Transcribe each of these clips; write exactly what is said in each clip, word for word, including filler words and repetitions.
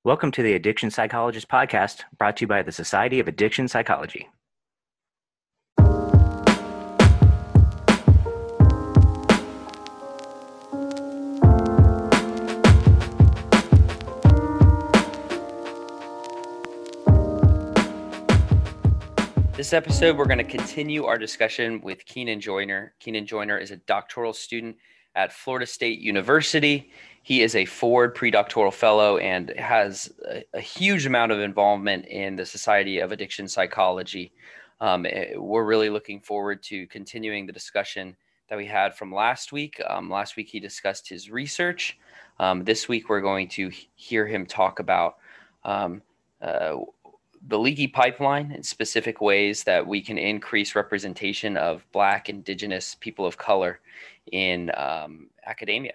Welcome to the Addiction Psychologist Podcast, brought to you by the Society of Addiction Psychology. This episode, we're going to continue our discussion with Keenan Joyner. Keenan Joyner is a doctoral student at Florida State University. He is a Ford predoctoral fellow and has a, a huge amount of involvement in the Society of Addiction Psychology. Um, we're really looking forward to continuing the discussion that we had from last week. Um, last week, he discussed his research. Um, this week, we're going to hear him talk about um, uh, the leaky pipeline and specific ways that we can increase representation of Black, Indigenous, people of color in um, academia.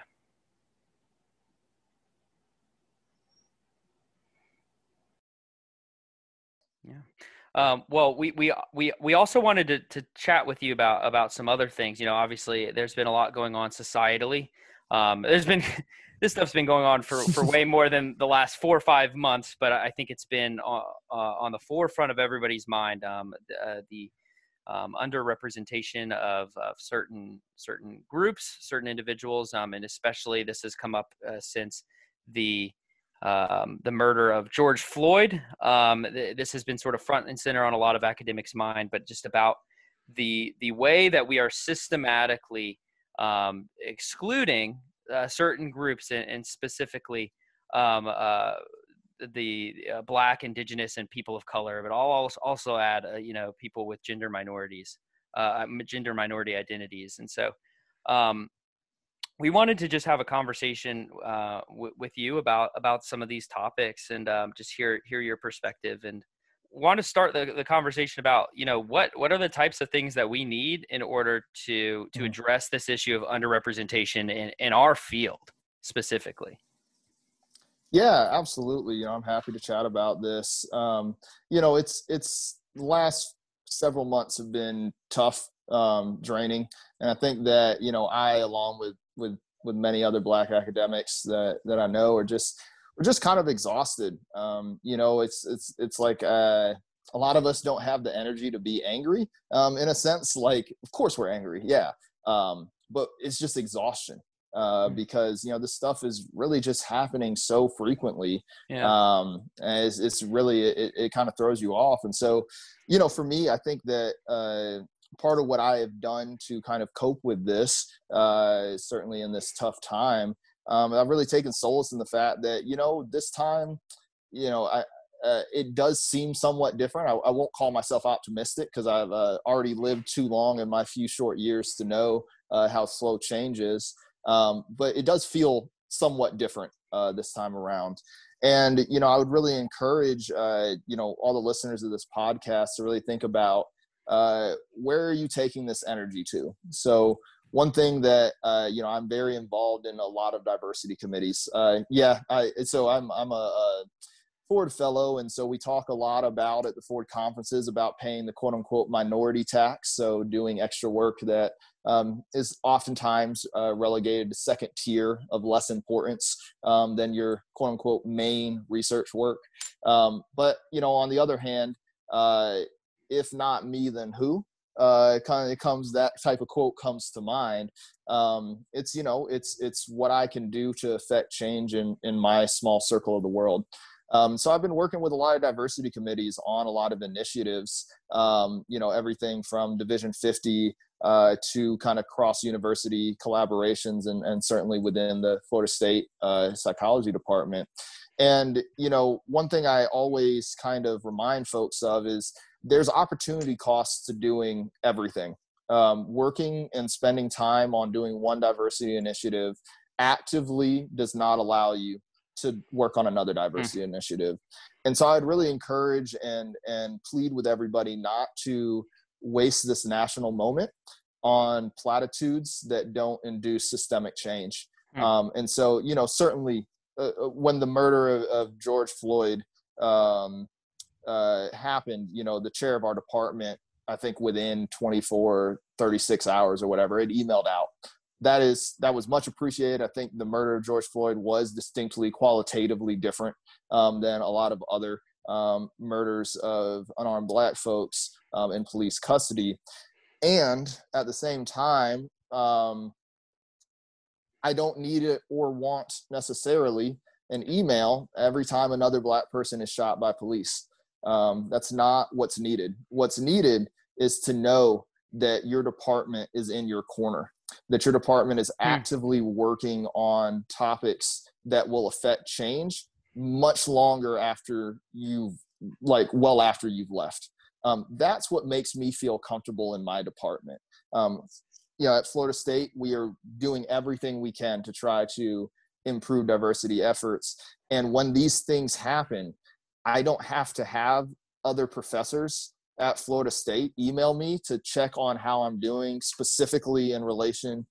Yeah. Um, well, we, we, we, we also wanted to, to chat with you about, about some other things. You know, obviously there's been a lot going on societally. Um, there's been, this stuff's been going on for, for way more than the last four or five months, but I think it's been uh, uh, on the forefront of everybody's mind. Um, uh, the um, underrepresentation of, of certain, certain groups, certain individuals. Um, and especially this has come up uh, since the, Um, the murder of George Floyd. Um, th- this has been sort of front and center on a lot of academics' mind, but just about the the way that we are systematically um, excluding uh, certain groups, and, and specifically um, uh, the uh, Black, Indigenous, and people of color. But I'll also also add, uh, you know, people with gender minorities, uh, gender minority identities, and so. Um, we wanted to just have a conversation uh, w- with you about about some of these topics and um, just hear hear your perspective, and want to start the, the conversation about, you know, what what are the types of things that we need in order to to address this issue of underrepresentation in, in our field specifically. Yeah, absolutely. You know, I'm happy to chat about this. Um, you know, it's it's the last several months have been tough, um, draining, and I think that, you know, I, along with with with many other Black academics that that I know, are just we're just kind of exhausted. Um, you know, it's it's it's like uh, a lot of us don't have the energy to be angry. Um, in a sense, like, of course we're angry, yeah, um, but it's just exhaustion. Uh, because, you know, this stuff is really just happening so frequently. Yeah. Um, and it's, it's really, it, it kind of throws you off. And so, you know, for me, I think that uh, part of what I have done to kind of cope with this, uh, certainly in this tough time, um, I've really taken solace in the fact that, you know, this time, you know, I, uh, it does seem somewhat different. I, I won't call myself optimistic because I've uh, already lived too long in my few short years to know uh, how slow change is. Um, but it does feel somewhat different uh, this time around. And, you know, I would really encourage, uh, you know, all the listeners of this podcast to really think about uh, where are you taking this energy to? So one thing that, uh, you know, I'm very involved in a lot of diversity committees. Uh, yeah, I, so I'm, I'm a, a Ford fellow. And so we talk a lot about at the Ford conferences about paying the quote unquote minority tax. So doing extra work that um, is oftentimes uh, relegated to second tier of less importance um, than your quote unquote main research work. Um, but, you know, on the other hand, uh, if not me, then who? Uh, it kind of comes, that type of quote comes to mind. Um, it's, you know, it's, it's what I can do to affect change in, in my small circle of the world. Um, so I've been working with a lot of diversity committees on a lot of initiatives, um, you know, everything from Division fifty uh, to kind of cross-university collaborations, and, and certainly within the Florida State uh, Psychology Department. And, you know, one thing I always kind of remind folks of is there's opportunity costs to doing everything. Um, working and spending time on doing one diversity initiative actively does not allow you to work on another diversity mm. initiative. And so I'd really encourage and, and plead with everybody not to waste this national moment on platitudes that don't induce systemic change. Mm. Um, and so, you know, certainly uh, when the murder of, of George Floyd um, uh, happened, you know, the chair of our department, I think within twenty-four, thirty-six hours or whatever, it emailed out that is that was much appreciated. I think the murder of George Floyd was distinctly qualitatively different um, than a lot of other um, murders of unarmed Black folks um, in police custody. And at the same time, um, I don't need it or want necessarily an email every time another Black person is shot by police. Um, that's not what's needed. What's needed is to know that your department is in your corner, that your department is actively working on topics that will affect change much longer after you've, like, well after you've left. Um, that's what makes me feel comfortable in my department. Um, you know, at Florida State, we are doing everything we can to try to improve diversity efforts. And when these things happen, I don't have to have other professors at Florida State email me to check on how I'm doing specifically in relation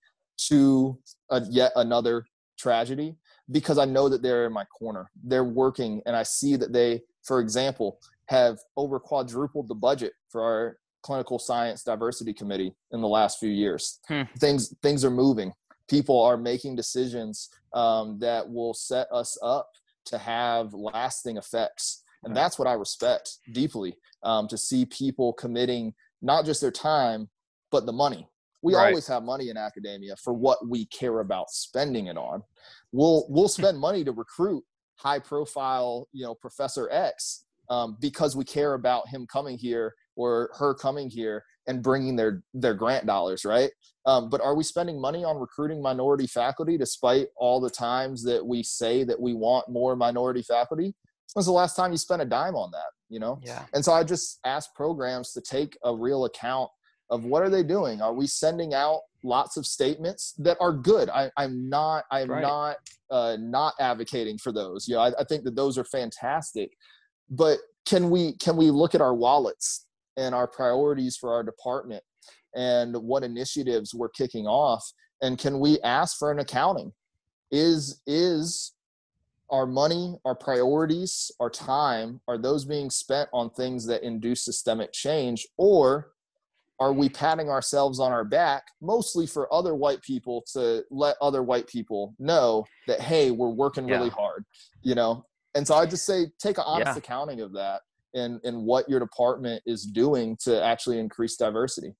to a, yet another tragedy, because I know that they're in my corner. They're working, and I see that they, for example, have over quadrupled the budget for our clinical science diversity committee in the last few years. Hmm. Things things are moving. People are making decisions um, that will set us up to have lasting effects. And that's what I respect deeply, um, to see people committing not just their time, but the money. We right. always have money in academia for what we care about spending it on. We'll we'll spend money to recruit high profile, you know, Professor X um, because we care about him coming here or her coming here and bringing their their grant dollars, right? Um, but are we spending money on recruiting minority faculty despite all the times that we say that we want more minority faculty? When's the last time you spent a dime on that, you know? Yeah. And so I just ask programs to take a real account of what are they doing? Are we sending out lots of statements that are good? I, I'm not, I'm right. not, uh, not advocating for those. You know, I, I think that those are fantastic, but can we, can we look at our wallets and our priorities for our department and what initiatives we're kicking off? And can we ask for an accounting? Is, is, our money, our priorities, our time, are those being spent on things that induce systemic change? Or are we patting ourselves on our back, mostly for other white people to let other white people know that, hey, we're working really yeah. hard, you know? And so I just say, take an honest yeah. accounting of that and, and what your department is doing to actually increase diversity.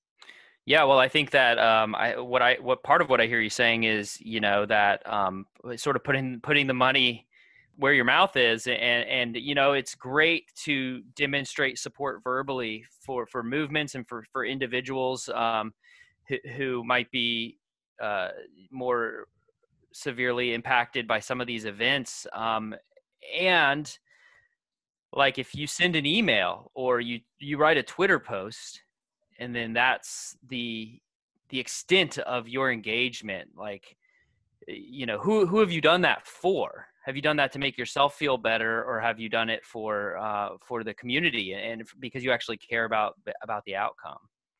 Yeah, well, I think that um, I what I what part of what I hear you saying is, you know, that um, sort of putting putting the money where your mouth is, and and you know, it's great to demonstrate support verbally for, for movements and for for individuals um, who, who might be uh, more severely impacted by some of these events, um, and like if you send an email or you you write a Twitter post, and then that's the the extent of your engagement. Like, you know, who who have you done that for? Have you done that to make yourself feel better, or have you done it for uh, for the community and because you actually care about about the outcome?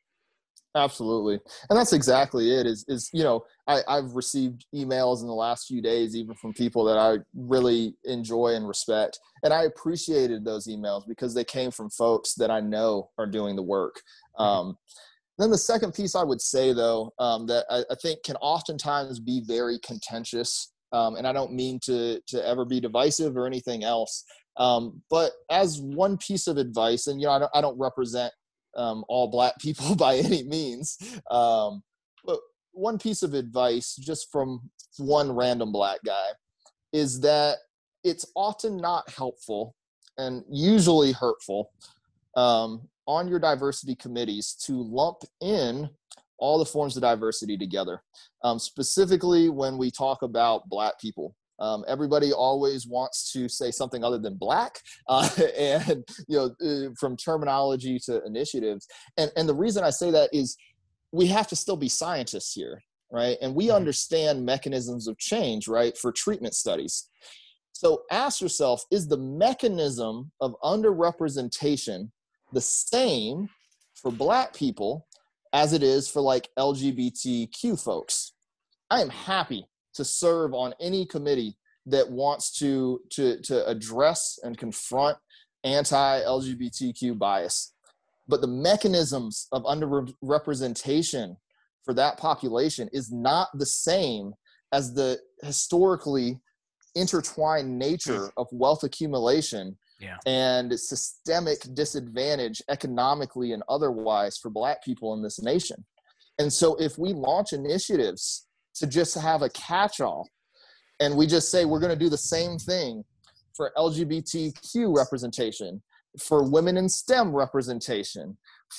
Absolutely. And that's exactly it is, is, you know, I, I've received emails in the last few days, even from people that I really enjoy and respect. And I appreciated those emails because they came from folks that I know are doing the work. Um, then the second piece I would say, though, um, that I, I think can oftentimes be very contentious, um, and I don't mean to, to ever be divisive or anything else. Um, but as one piece of advice, and, you know, I don't, I don't represent um, all Black people by any means. Um, but one piece of advice just from one random Black guy is that it's often not helpful and usually hurtful um, on your diversity committees to lump in all the forms of diversity together. Um, specifically when we talk about Black people. Um, everybody always wants to say something other than Black, uh, and you know, uh, from terminology to initiatives. And and the reason I say that is we have to still be scientists here, right? And we understand mechanisms of change, right, for treatment studies. So ask yourself, is the mechanism of underrepresentation the same for Black people as it is for like L G B T Q folks? I am happy to serve on any committee that wants to, to, to address and confront anti-L G B T Q bias. But the mechanisms of underrepresentation for that population is not the same as the historically intertwined nature of wealth accumulation yeah. and systemic disadvantage economically and otherwise for Black people in this nation. And so if we launch initiatives to just have a catch-all and we just say we're going to do the same thing for L G B T Q representation, for women in STEM representation,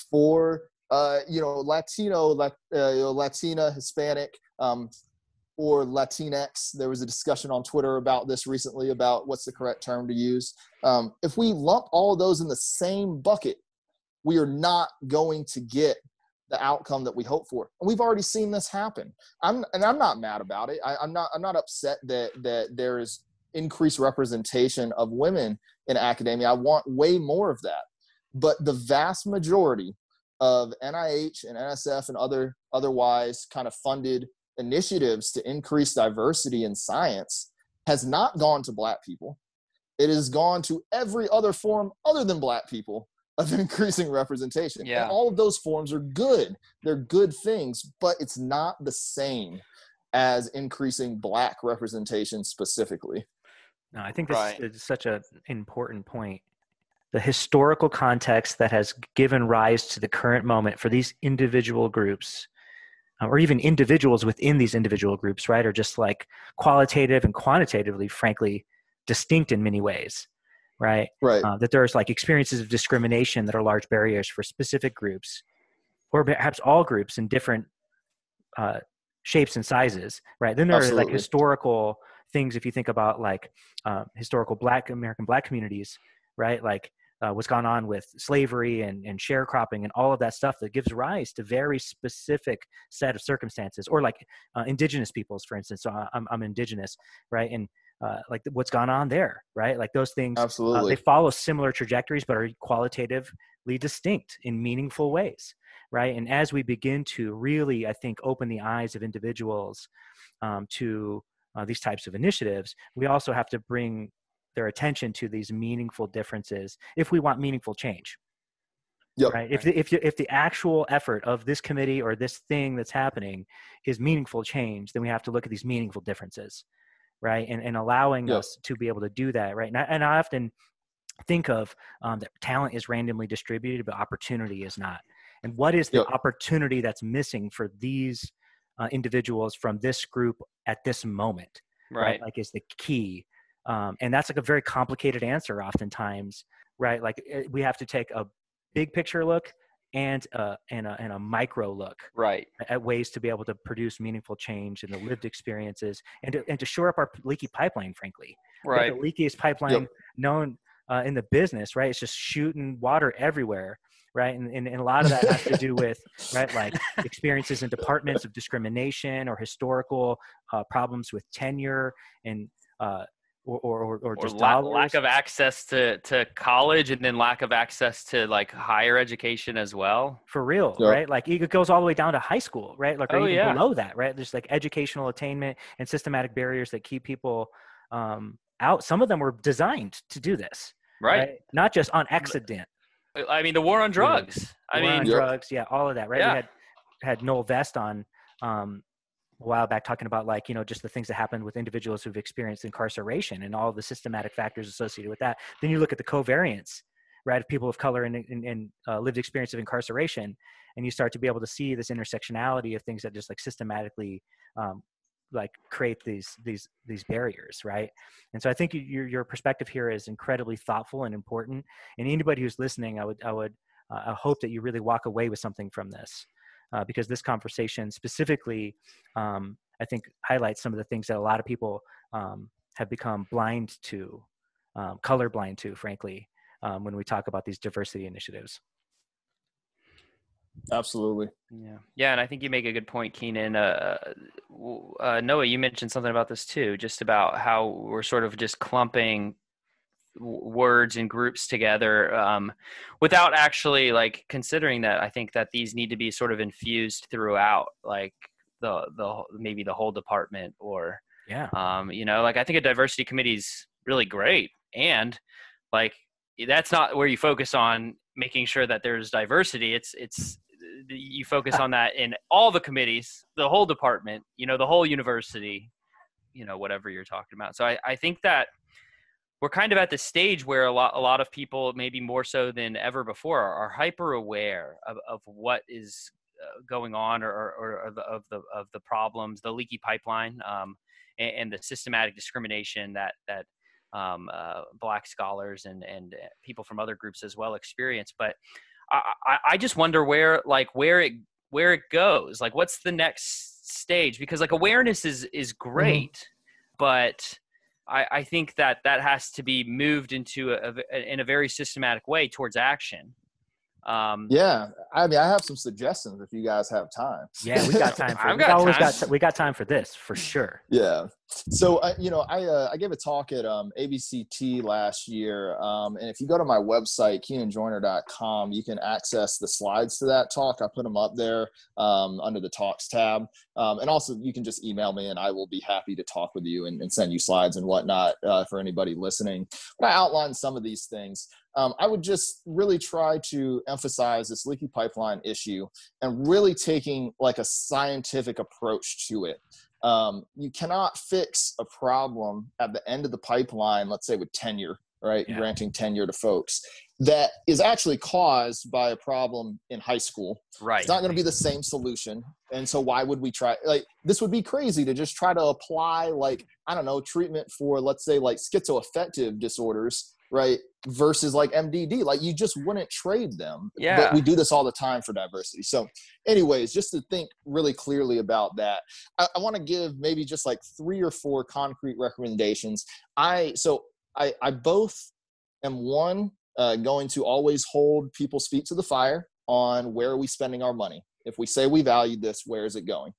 for uh, you know Latino, Lat, uh, Latina, Hispanic, um, or Latinx. There was a discussion on Twitter about this recently about what's the correct term to use. Um, if we lump all of those in the same bucket, we are not going to get the outcome that we hope for. And we've already seen this happen. I'm, and I'm not mad about it. I, I'm not, I'm not upset that, that there is increased representation of women in academia. I want way more of that. But the vast majority of N I H and N S F and other otherwise kind of funded initiatives to increase diversity in science has not gone to Black people. It has gone to every other form other than Black people of increasing representation. Yeah. And all of those forms are good. They're good things, but it's not the same as increasing Black representation specifically. No, I think this Right. is such an important point. The historical context that has given rise to the current moment for these individual groups, uh, or even individuals within these individual groups, right, are just like qualitative and quantitatively, frankly, distinct in many ways, right? Right. Uh, that there's like experiences of discrimination that are large barriers for specific groups, or perhaps all groups in different uh, shapes and sizes, right? Then there are like Absolutely. historical things, if you think about like uh, historical Black American Black communities, right? Like uh, what's gone on with slavery and, and sharecropping and all of that stuff that gives rise to very specific set of circumstances, or like uh, indigenous peoples, for instance. So I'm, I'm indigenous, right? And uh, like what's gone on there, right? Like those things, Absolutely. uh, they follow similar trajectories, but are qualitatively distinct in meaningful ways, right? And as we begin to really, I think, open the eyes of individuals um, to uh, these types of initiatives, we also have to bring their attention to these meaningful differences if we want meaningful change. Yep. Right. If the, if the, if the actual effort of this committee or this thing that's happening is meaningful change, then we have to look at these meaningful differences, right? And and allowing Yep. us to be able to do that, right? And I, and I often think of um, that talent is randomly distributed, but opportunity is not. And what is the Yep. opportunity that's missing for these uh, individuals from this group at this moment? Right. Like is the key. Um, and that's like a very complicated answer oftentimes, right? Like it, we have to take a big picture look and uh, and a, and a micro look Right. at ways to be able to produce meaningful change in the lived experiences and to, and to shore up our leaky pipeline, frankly. Right. The leakiest pipeline Yep. known uh, in the business, right? It's just shooting water everywhere, right? And, and, and a lot of that has to do with, right, like experiences in departments of discrimination or historical uh, problems with tenure and uh, or or or, Or just la- dollars. lack of access to, to college, and then lack of access to like higher education as well. For real, Yep. right? Like it goes all the way down to high school, right? Like or Oh, even yeah. below that, right? There's like educational attainment and systematic barriers that keep people um, out. Some of them were designed to do this, Right. Not just on accident. I mean, the war on drugs. I War on mean, Yep. drugs, yeah, all of that, right? Yeah. We had had Noel Vest on um, a while back talking about like, you know, just the things that happen with individuals who've experienced incarceration and all the systematic factors associated with that. Then you look at the covariance, right, of people of color and, and, and uh, lived experience of incarceration, and you start to be able to see this intersectionality of things that just like systematically um, like create these these these barriers, right? And so I think your your perspective here is incredibly thoughtful and important. And anybody who's listening, I would I would uh, I hope that you really walk away with something from this. Uh, because this conversation specifically, um, I think, highlights some of the things that a lot of people um, have become blind to, um, colorblind to, frankly, um, when we talk about these diversity initiatives. Absolutely. Yeah. Yeah. And I think you make a good point, Keenan. Uh, w- uh, Noah, you mentioned something about this too, just about how we're sort of just clumping w- words and groups together um, without actually like considering that. I think that these need to be sort of infused throughout, like the, the, maybe the whole department or, Yeah. um, you know, like I think a diversity committee is really great. And like, that's not where you focus on making sure that there's diversity. It's, it's you focus on that in all the committees, the whole department, you know, the whole university, you know, whatever you're talking about. So I, I think that we're kind of at the stage where a lot, a lot of people, maybe more so than ever before, are, are hyper aware of, of what is uh, going on, or, or, or the, of the of the problems, the leaky pipeline, um, and, and the systematic discrimination that that um, uh, Black scholars and and people from other groups as well experience. But I, I, I just wonder where like where it where it goes. Like, what's the next stage? Because like awareness is is great, mm-hmm. but I, I think that that has to be moved into a, a in a very systematic way towards action. Um, yeah, I mean, I have some suggestions if you guys have time. Yeah, we got time for. I've we got always time. got. We got time for this for sure. Yeah. So, I, you know, I uh, I gave a talk at um, A B C T last year, um, and if you go to my website, keenan joyner dot com, you can access the slides to that talk. I put them up there um, under the talks tab, um, and also you can just email me, and I will be happy to talk with you and, and send you slides and whatnot uh, for anybody listening. But I outlined some of these things. Um, I would just really try to emphasize this leaky pipeline issue and really taking like a scientific approach to it. Um, you cannot fix a problem at the end of the pipeline, let's say with tenure, right? Yeah. Granting tenure to folks that is actually caused by a problem in high school. Right. It's not going to be the same solution. And so why would we try, like, this would be crazy to just try to apply, like, I don't know, treatment for, let's say, like schizoaffective disorders, right? Versus like M D D, like you just wouldn't trade them. Yeah. But we do this all the time for diversity. So anyways, just to think really clearly about that, I, I want to give maybe just like three or four concrete recommendations. I, so I, I both am one, uh, going to always hold people's feet to the fire on where are we spending our money? If we say we value this, where is it going?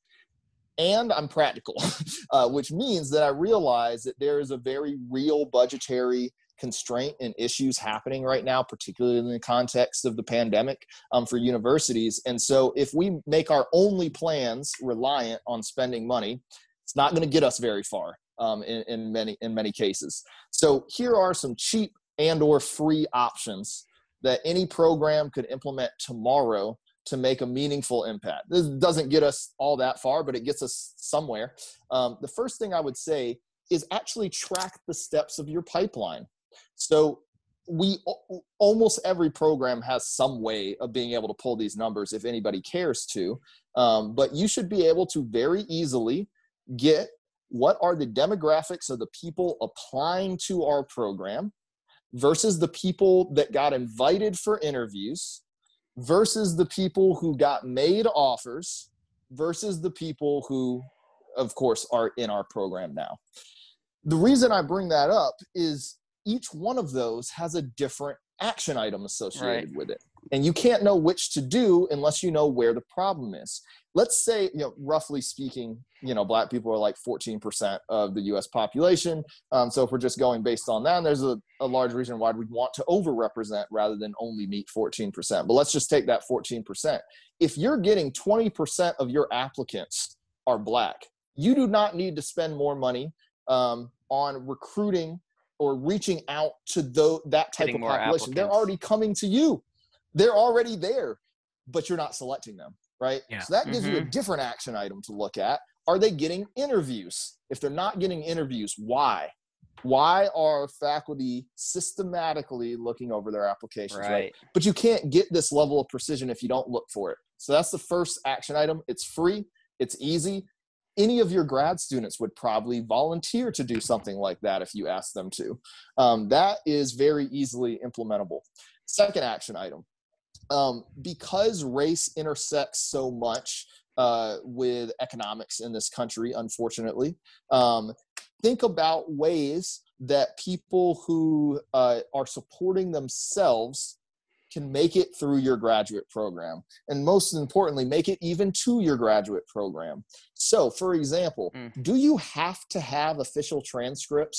And I'm practical, uh, which means that I realize that there is a very real budgetary constraint and issues happening right now, particularly in the context of the pandemic um, for universities. And so if we make our only plans reliant on spending money, it's not going to get us very far um, in, in many in many cases. So here are some cheap and or free options that any program could implement tomorrow to make a meaningful impact. This doesn't get us all that far, but it gets us somewhere. Um, the first thing I would say is actually track the steps of your pipeline. So we almost every program has some way of being able to pull these numbers if anybody cares to, um, but you should be able to very easily get what are the demographics of the people applying to our program versus the people that got invited for interviews versus the people who got made offers versus the people who, of course, are in our program now. The reason I bring that up is each one of those has a different action item associated right. with it. And you can't know which to do unless you know where the problem is. Let's say, you know, roughly speaking, you know, Black people are like fourteen percent of the U S population. Um, so if we're just going based on that, and there's a, a large reason why we'd want to overrepresent rather than only meet fourteen percent. But let's just take that fourteen percent. If you're getting twenty percent of your applicants are Black, you do not need to spend more money um, on recruiting or reaching out to the, that type Getting of population. Applicants. They're already coming to you. They're already there, but you're not selecting them, right? Yeah. So that gives Mm-hmm. you a different action item to look at. Are they getting interviews? If they're not getting interviews, why? Why are faculty systematically looking over their applications, right? Right. But you can't get this level of precision if you don't look for it. So that's the first action item. It's free. It's easy. Any of your grad students would probably volunteer to do something like that if you ask them to. Um, that is very easily implementable. Second action item, um, because race intersects so much uh, with economics in this country, unfortunately, um, think about ways that people who uh, are supporting themselves can make it through your graduate program. And most importantly, make it even to your graduate program. So for example, mm. do you have to have official transcripts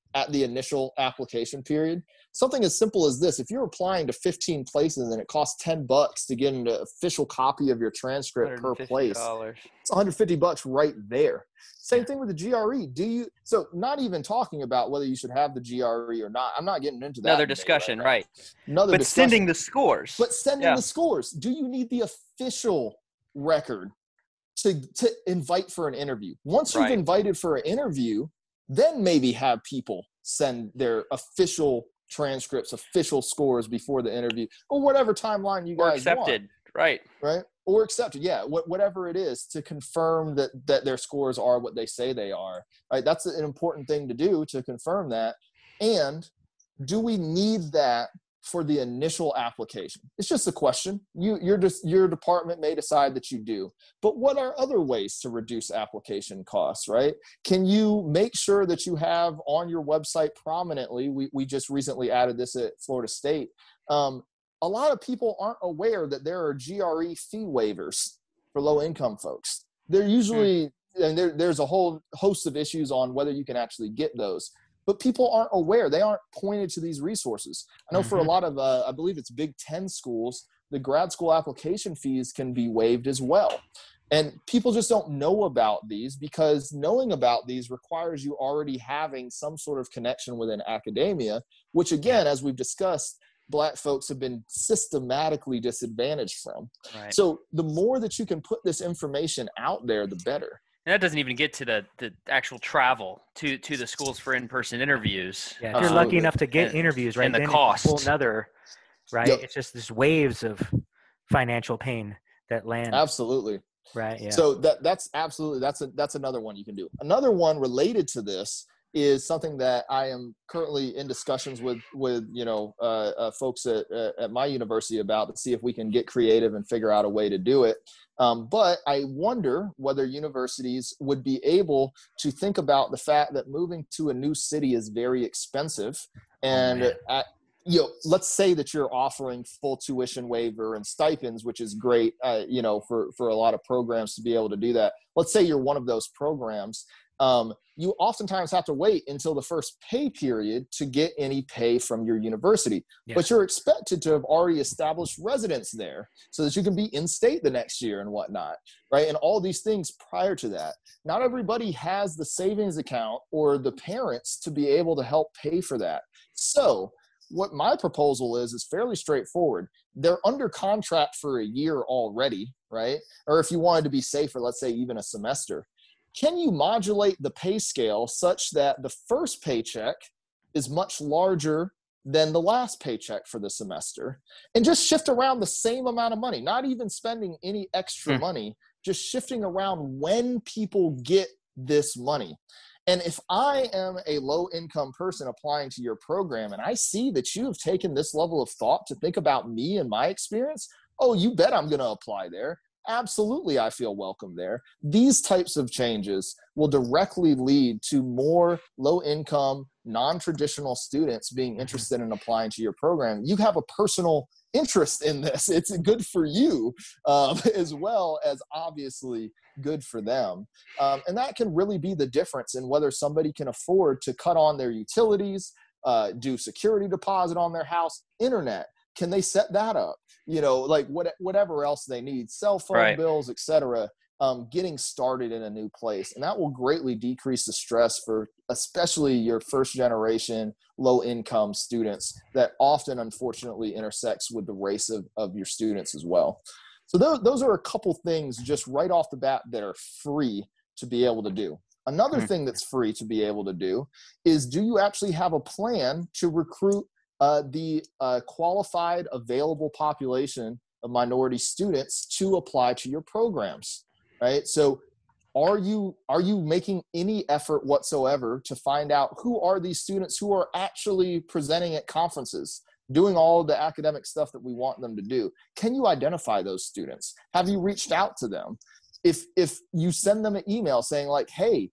at the initial application period. Something as simple as this: if you're applying to fifteen places and it costs ten bucks to get an official copy of your transcript per place, it's one hundred fifty bucks right there. Same thing with the G R E. Do you, so not even talking about whether you should have the G R E or not. I'm not getting into that. Another discussion, right? right. Another but discussion. sending the scores. But sending yeah. the scores. Do you need the official record to, to invite for an interview? Once you've right. invited for an interview, then maybe have people send their official transcripts, official scores before the interview, or whatever timeline you or guys accepted. want. Right. Right. Or accepted. Yeah. Wh- whatever it is, to confirm that, that their scores are what they say they are. Right. That's an important thing to do, to confirm that. And do we need that for the initial application? It's just a question. You, you're just, your department may decide that you do, but what are other ways to reduce application costs, right? Can you make sure that you have on your website prominently, we, we just recently added this at Florida State. Um, a lot of people aren't aware that there are G R E fee waivers for low income folks. They're usually, hmm. and there, there's a whole host of issues on whether you can actually get those. But people aren't aware. They aren't pointed to these resources. I know mm-hmm. for a lot of, uh, I believe it's Big Ten schools, the grad school application fees can be waived as well. And people just don't know about these, because knowing about these requires you already having some sort of connection within academia, which again, as we've discussed, Black folks have been systematically disadvantaged from. Right. So the more that you can put this information out there, the better. And that doesn't even get to the, the actual travel to, to the schools for in-person interviews. Yeah, if you're um, lucky enough to get and, interviews, right? And the then cost. It's a whole nother, right? Yep. It's just this waves of financial pain that land. Absolutely. Right. Yeah. So that that's absolutely, that's a, that's another one you can do. Another one related to this is something that I am currently in discussions with, with, you know, uh, uh, folks at, uh, at my university about, to see if we can get creative and figure out a way to do it. Um, but I wonder whether universities would be able to think about the fact that moving to a new city is very expensive. And oh, at, you know, let's say that you're offering full tuition waiver and stipends, which is great, uh, you know, for, for a lot of programs to be able to do that. Let's say you're one of those programs. Um, you oftentimes have to wait until the first pay period to get any pay from your university. Yeah. But you're expected to have already established residence there so that you can be in state the next year and whatnot, right? And all these things prior to that. Not everybody has the savings account or the parents to be able to help pay for that. So what my proposal is, is fairly straightforward. They're under contract for a year already, right? Or if you wanted to be safer, let's say even a semester. Can you modulate the pay scale such that the first paycheck is much larger than the last paycheck for the semester, and just shift around the same amount of money, not even spending any extra mm. money, just shifting around when people get this money? And if I am a low income person applying to your program and I see that you have taken this level of thought to think about me and my experience, oh, you bet I'm going to apply there. Absolutely, I feel welcome there. These types of changes will directly lead to more low-income, non-traditional students being interested in applying to your program. You have a personal interest in this. It's good for you, um, as well as obviously good for them. Um, and that can really be the difference in whether somebody can afford to cut on their utilities, uh, do security deposit on their house, internet. Can they set that up? You know, like what, whatever else they need, cell phone right. bills, et cetera, um, getting started in a new place. And that will greatly decrease the stress for especially your first generation, low income students that often, unfortunately, intersects with the race of, of your students as well. So those, those are a couple things just right off the bat that are free to be able to do. Another mm-hmm. thing that's free to be able to do is, do you actually have a plan to recruit Uh, the uh, qualified available population of minority students to apply to your programs, right? So are you are you making any effort whatsoever to find out who are these students who are actually presenting at conferences, doing all the academic stuff that we want them to do? Can you identify those students? Have you reached out to them? If if you send them an email saying like, hey,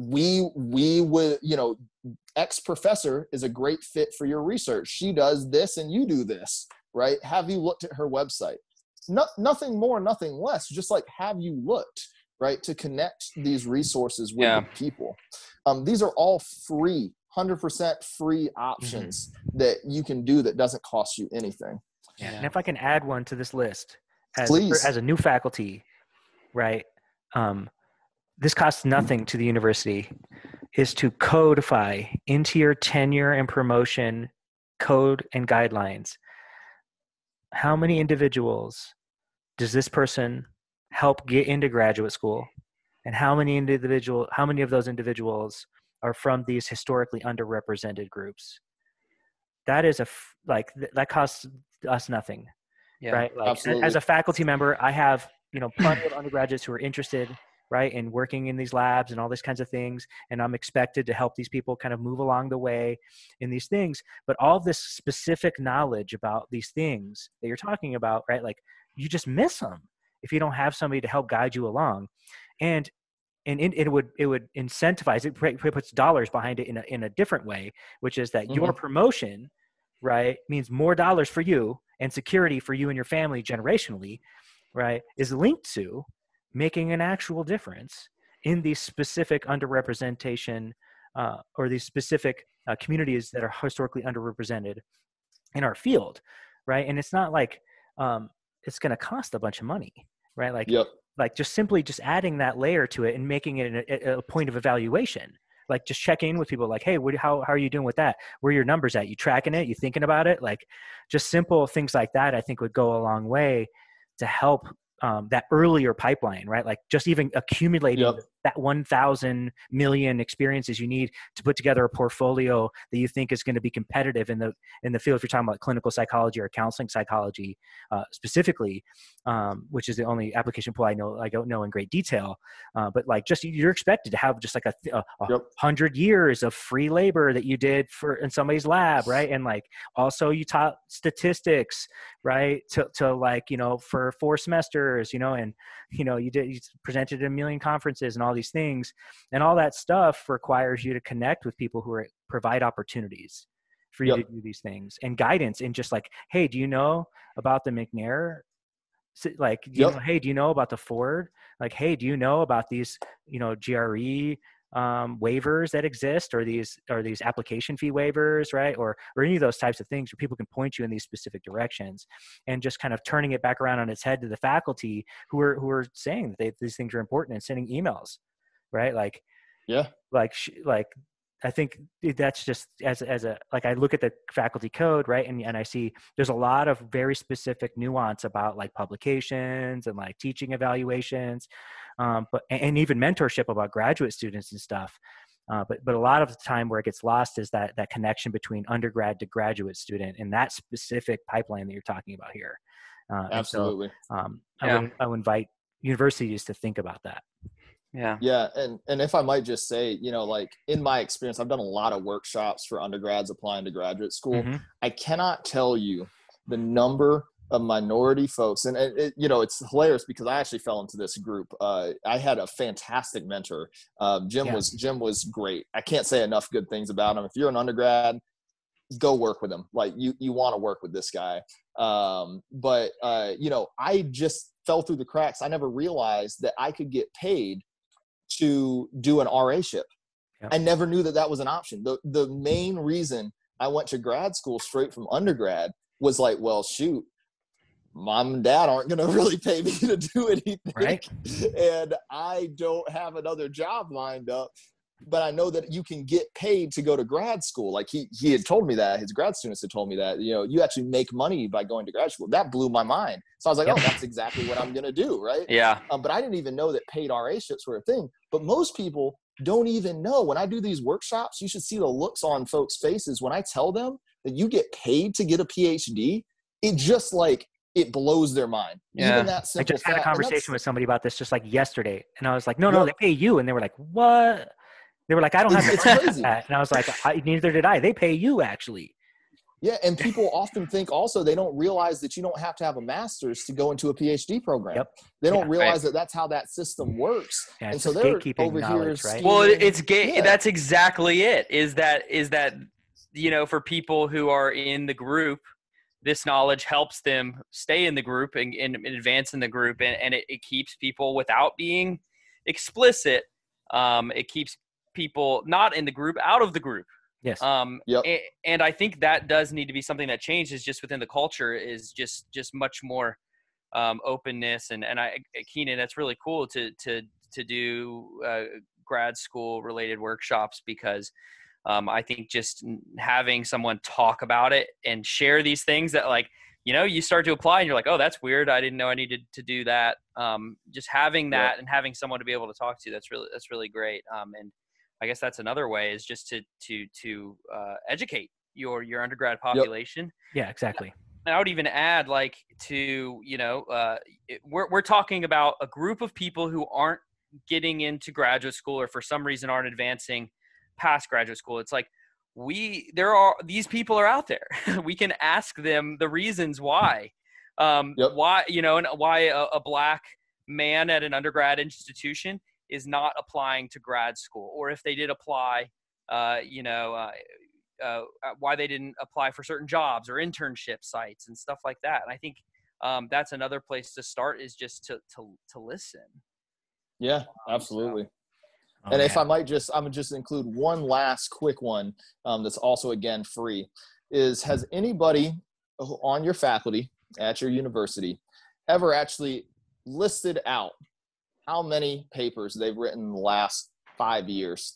we we would, you know, X professor is a great fit for your research. She does this and you do this, right? Have you looked at her website? No, nothing more, nothing less. Just like, have you looked, right? To connect these resources with yeah. the people. Um, these are all free, one hundred percent free options Mm-hmm. that you can do that doesn't cost you anything. Yeah. Yeah. And if I can add one to this list as, Please. as a new faculty, right? Um, this costs nothing to the university, is to codify into your tenure and promotion code and guidelines. How many individuals does this person help get into graduate school? And how many individual, how many of those individuals are from these historically underrepresented groups? That is a, like, that costs us nothing, Yeah. right? Like Absolutely. as a faculty member, I have, you know, plenty of undergraduates who are interested, right, in working in these labs and all these kinds of things. And I'm expected to help these people kind of move along the way in these things. But all this specific knowledge about these things that you're talking about, right, like you just miss them if you don't have somebody to help guide you along. And and it, it would it would incentivize it, it puts dollars behind it in a in a different way, which is that Mm-hmm. your promotion, right, means more dollars for you and security for you and your family generationally, right, is linked to making an actual difference in these specific underrepresentation uh, or these specific uh, communities that are historically underrepresented in our field, right? And it's not like um, it's going to cost a bunch of money, right? Like, Yep. like just simply just adding that layer to it and making it a, a point of evaluation. Like just checking in with people like, hey, what, how, how are you doing with that? Where are your numbers at? You tracking it? You thinking about it? Like just simple things like that, I think would go a long way to help um, that earlier pipeline, right? Like just even accumulating Yep. that one thousand million experiences you need to put together a portfolio that you think is going to be competitive in the, in the field. If you're talking about clinical psychology or counseling psychology uh, specifically, um, which is the only application pool I know, I don't know in great detail. Uh, but like just, you're expected to have just like a, a, a Yep. hundred years of free labor that you did for in somebody's lab. Right. And like, also you taught statistics, right. To, to like, you know, for four semesters, you know, and, you know, you did, you presented at a million conferences and all these things, and all that stuff requires you to connect with people who are, provide opportunities for you Yep. to do these things and guidance and just like, hey, do you know about the McNair? Like, do you Yep. know, hey, do you know about the Ford? Like, hey, do you know about these, you know, G R E um, waivers that exist, or these, or these application fee waivers, right? Or, or any of those types of things where people can point you in these specific directions, and just kind of turning it back around on its head to the faculty who are, who are saying that they, these things are important, and sending emails, right? Like, Yeah. like, like, I think that's just as, as a, like, I look at the faculty code, right. And, and I see there's a lot of very specific nuance about like publications and like teaching evaluations, um, but, and even mentorship about graduate students and stuff. Uh, but, but a lot of the time where it gets lost is that, that connection between undergrad to graduate student and that specific pipeline that you're talking about here. Uh, Absolutely. So, um, Yeah. I would, I would invite universities to think about that. Yeah. Yeah. And, and if I might just say, you know, like in my experience, I've done a lot of workshops for undergrads applying to graduate school. Mm-hmm. I cannot tell you the number of minority folks. And it, it, you know, it's hilarious because I actually fell into this group. Uh, I had a fantastic mentor. Um, Jim Yeah. was, Jim was great. I can't say enough good things about him. If you're an undergrad, go work with him. Like you, you want to work with this guy. Um, but, uh, you know, I just fell through the cracks. I never realized that I could get paid to do an R A-ship. Yep. I never knew that that was an option. The the main reason I went to grad school straight from undergrad was like, well, shoot, mom and dad aren't going to really pay me to do anything. Right. And I don't have another job lined up, but I know that you can get paid to go to grad school. Like he, he had told me that, his grad students had told me that, you know, you actually make money by going to grad school. That blew my mind. So I was like, Yep. oh, that's exactly what I'm going to do. Right. Yeah. Um, but I didn't even know that paid R A-ships were a thing. But most people don't even know. When I do these workshops, you should see the looks on folks' faces when I tell them that you get paid to get a P H D. It just like, it blows their mind. Yeah. Even that I simple just had a fact. And conversation that's- with somebody about this just like yesterday. And I was like, no, no, Yep. they pay you. And they were like, what? They were like, I don't have It's the money for crazy. that. And I was like, I, neither did I. They pay you actually. Yeah, and people often think also they don't realize that you don't have to have a master's to go into a P H D program. Yep. They don't Yeah, realize right. that that's how that system works. Yeah, and it's so just they're gatekeeping over here. knowledge, right? Well, stealing- it's gay. Yeah. That's exactly it. Is that, is that, you know, for people who are in the group, this knowledge helps them stay in the group and, and advance in the group. And, and it, it keeps people, without being explicit, um, it keeps people not in the group out of the group. Yes. Um, Yep. and, and I think that does need to be something that changes just within the culture, is just, just much more um, openness. And, and I, Keenan, that's really cool to, to, to do uh, grad school related workshops, because um, I think just having someone talk about it and share these things that, like, you know, you start to apply and you're like, oh, that's weird, I didn't know I needed to do that. Um, just having that Yep. and having someone to be able to talk to, that's really, that's really great. Um, and I guess that's another way, is just to, to, to uh, educate your, your undergrad population. Yep. Yeah, exactly. And I would even add, like, to, you know, uh, it, we're, we're talking about a group of people who aren't getting into graduate school, or for some reason aren't advancing past graduate school. It's like, we, there are, these people are out there. We can ask them the reasons why, um, Yep. why, you know, and why a, a black man at an undergrad institution is not applying to grad school, or if they did apply, uh, you know, uh, uh, why they didn't apply for certain jobs or internship sites and stuff like that. And I think um, that's another place to start, is just to, to, to listen. Yeah, absolutely. So, Oh, and man. if I might just, I'm gonna just include one last quick one um, that's also, again, free, is, has anybody on your faculty at your university ever actually listed out how many papers they've written in the last five years?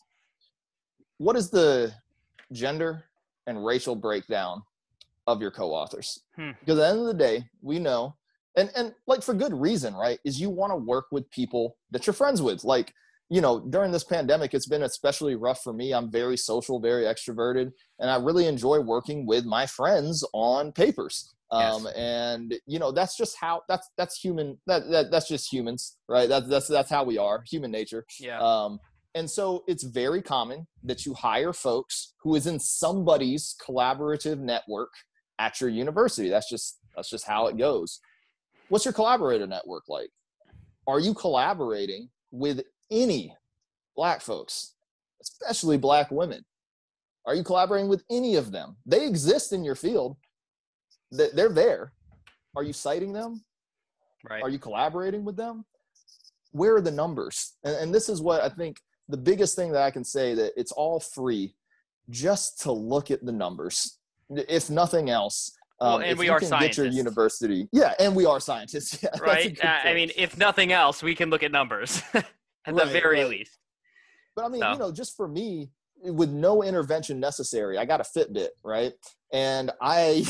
What is the gender and racial breakdown of your co-authors? Hmm. Because at the end of the day, we know, and, and like, for good reason, right, is you want to work with people that you're friends with. Like, you know, during this pandemic, it's been especially rough for me. I'm very social, very extroverted, and I really enjoy working with my friends on papers. Um, Yes. and you know, that's just how, that's, that's human. That, that that's just humans, right? That's, that's, that's how we are, human nature. Yeah. Um, and so it's very common that you hire folks who is in somebody's collaborative network at your university. That's just, that's just how it goes. What's your collaborator network like? Are you collaborating with any black folks, especially black women? Are you collaborating with any of them? They exist in your field. They're there. Are you citing them? Right. Are you collaborating with them? Where are the numbers? And, and this is what I think the biggest thing that I can say, that it's all free, just to look at the numbers. If nothing else, um, well, and if we you are can scientists. get your university. Yeah, and we are scientists. Yeah, that's a Right. good Uh, I point. mean, if nothing else, we can look at numbers at the Right, very right. least. But I mean, So. you know, just for me, with no intervention necessary, I got a Fitbit, right? And I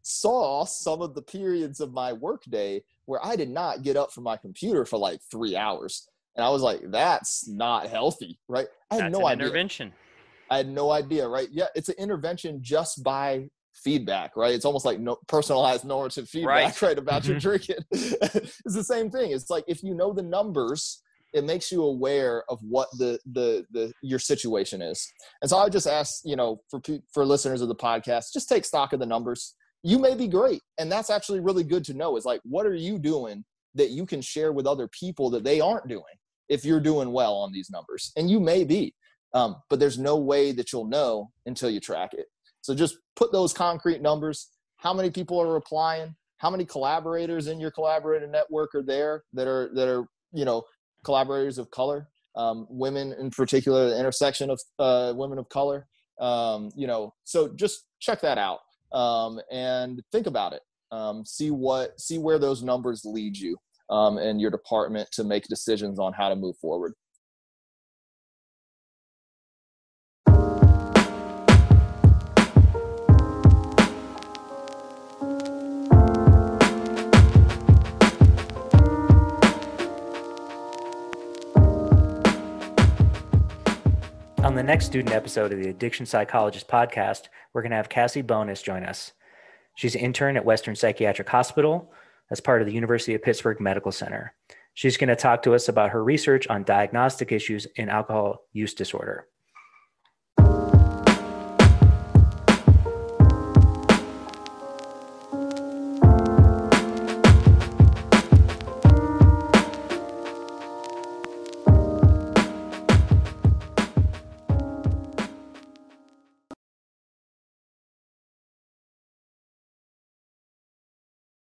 saw some of the periods of my workday where I did not get up from my computer for like three hours. And I was like, that's not healthy, right? I had That's no an idea. intervention. I had no idea, right? Yeah, it's an intervention just by feedback, right? It's almost like no, personalized normative feedback, right, right about your drinking. It's the same thing. It's like, if you know the numbers, it makes you aware of what the the the your situation is. And so I would just ask, you know, for for listeners of the podcast, just take stock of the numbers. You may be great, and that's actually really good to know. Is like, what are you doing that you can share with other people that they aren't doing if you're doing well on these numbers? And you may be, um, but there's no way that you'll know until you track it. So just put those concrete numbers. How many people are applying? How many collaborators in your collaborator network are there that are that are you know collaborators of color, um, women in particular, the intersection of uh, women of color. Um, you know, so just check that out um, and think about it. Um, see what see where those numbers lead you um, and your department to make decisions on how to move forward. On the next student episode of the Addiction Psychologist podcast, we're going to have Cassie Bonus join us. She's an intern at Western Psychiatric Hospital as part of the University of Pittsburgh Medical Center. She's going to talk to us about her research on diagnostic issues in alcohol use disorder.